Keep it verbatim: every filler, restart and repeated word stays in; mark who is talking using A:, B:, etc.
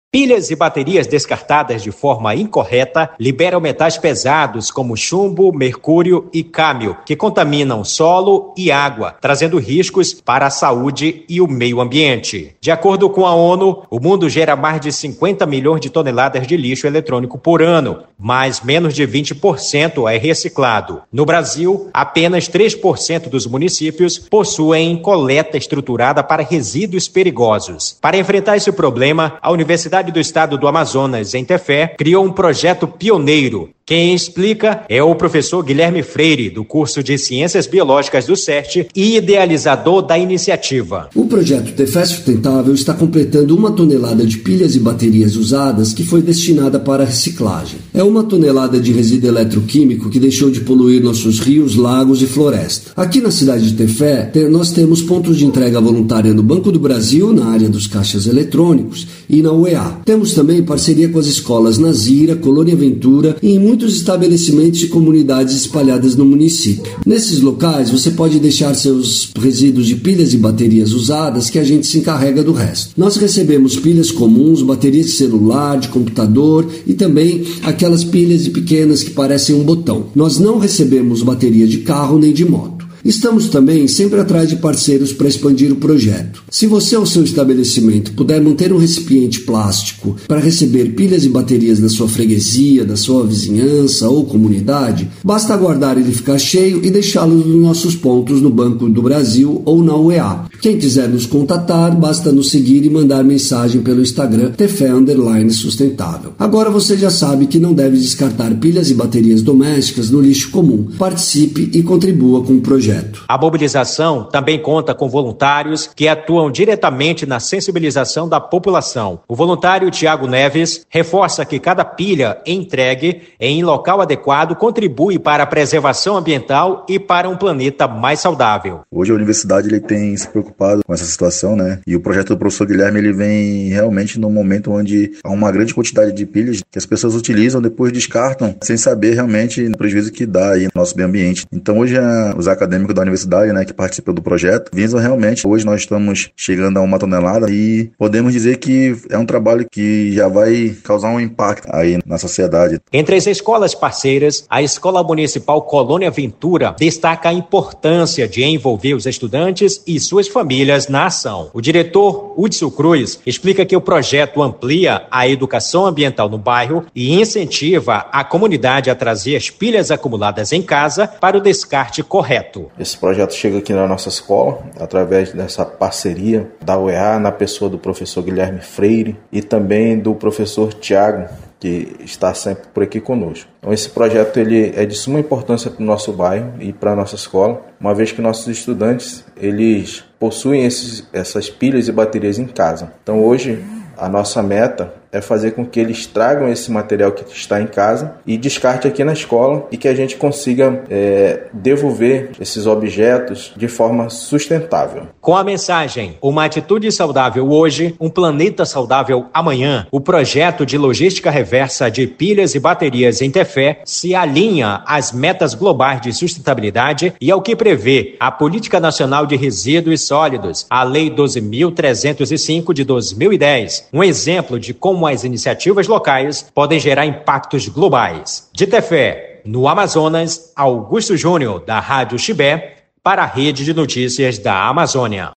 A: Pilhas e baterias descartadas de forma incorreta liberam metais pesados como chumbo, mercúrio e cádmio, que contaminam solo e água, trazendo riscos para a saúde e o meio ambiente. De acordo com a ONU, o mundo gera mais de cinquenta milhões de toneladas de lixo eletrônico por ano, mas menos de vinte por cento é reciclado. No Brasil, apenas três por cento dos municípios possuem coleta estruturada para resíduos perigosos. Para enfrentar esse problema, a Universidade do Estado do Amazonas, em Tefé, criou um projeto pioneiro. Quem explica é o professor Guilherme Freire, do curso de Ciências Biológicas do CERT e idealizador da iniciativa.
B: O projeto Tefé Sustentável está completando uma tonelada de pilhas e baterias usadas que foi destinada para reciclagem. É uma tonelada de resíduo eletroquímico que deixou de poluir nossos rios, lagos e floresta. Aqui na cidade de Tefé, nós temos pontos de entrega voluntária no Banco do Brasil, na área dos caixas eletrônicos, e na U E A. Temos também parceria com as escolas Nazira, Colônia Ventura e em muitos estabelecimentos e comunidades espalhadas no município. Nesses locais, você pode deixar seus resíduos de pilhas e baterias usadas que a gente se encarrega do resto. Nós recebemos pilhas comuns, baterias de celular, de computador e também aquelas pilhas pequenas que parecem um botão. Nós não recebemos baterias de carro nem de moto. Estamos também sempre atrás de parceiros para expandir o projeto. Se você ou seu estabelecimento puder manter um recipiente plástico para receber pilhas e baterias da sua freguesia, da sua vizinhança ou comunidade, basta aguardar ele ficar cheio e deixá-lo nos nossos pontos no Banco do Brasil ou na U E A. Quem quiser nos contatar, basta nos seguir e mandar mensagem pelo Instagram Tefé Underline Sustentável. Agora você já sabe que não deve descartar pilhas e baterias domésticas no lixo comum. Participe e contribua com o projeto.
A: A mobilização também conta com voluntários que atuam diretamente na sensibilização da população. O voluntário Tiago Neves reforça que cada pilha entregue em local adequado contribui para a preservação ambiental e para um planeta mais saudável.
C: Hoje a universidade ele tem se preocupado com essa situação, né? E o projeto do professor Guilherme ele vem realmente num momento onde há uma grande quantidade de pilhas que as pessoas utilizam, depois descartam, sem saber realmente o prejuízo que dá aí no nosso meio ambiente. Então hoje a, os acadêmicos da universidade, né, que participam do projeto, visam realmente, hoje nós estamos chegando a uma tonelada e podemos dizer que é um trabalho que já vai causar um impacto aí na sociedade.
A: Entre as escolas parceiras, a Escola Municipal Colônia Ventura destaca a importância de envolver os estudantes e suas famílias na ação. O diretor Hudson Cruz explica que o projeto amplia a educação ambiental no bairro e incentiva a comunidade a trazer as pilhas acumuladas em casa para o descarte correto.
D: Esse projeto chega aqui na nossa escola através dessa parceria da U E A, na pessoa do professor Guilherme Freire e também do professor Tiago, que está sempre por aqui conosco. Então esse projeto ele é de suma importância para o nosso bairro e para a nossa escola, uma vez que nossos estudantes eles possuem esses, essas pilhas e baterias em casa. Então hoje a nossa meta é fazer com que eles tragam esse material que está em casa e descarte aqui na escola e que a gente consiga é, devolver esses objetos de forma sustentável.
A: Com a mensagem Uma atitude saudável hoje, um planeta saudável amanhã, o projeto de logística reversa de pilhas e baterias em Tefé se alinha às metas globais de sustentabilidade e ao que prevê a Política Nacional de Resíduos Sólidos, a Lei doze mil trezentos e cinco de dois mil e dez, um exemplo de como as iniciativas locais podem gerar impactos globais. De Tefé, no Amazonas, Augusto Júnior, da Rádio Chibé, para a Rede de Notícias da Amazônia.